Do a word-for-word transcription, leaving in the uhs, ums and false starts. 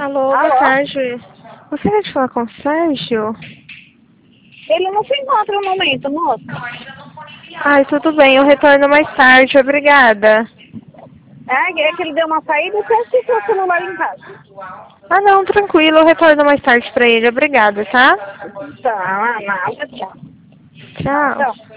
Alô, boa Alô? tarde. Gostaria de falar com o Sérgio? Ele não se encontra no momento, moço. Ai, tudo bem, eu retorno mais tarde, obrigada. É, é que ele deu uma saída e você esqueceu o celular em casa. Ah não, tranquilo, eu retorno mais tarde pra ele, obrigada, tá? Tá, nada, tchau. Tchau. Tchau.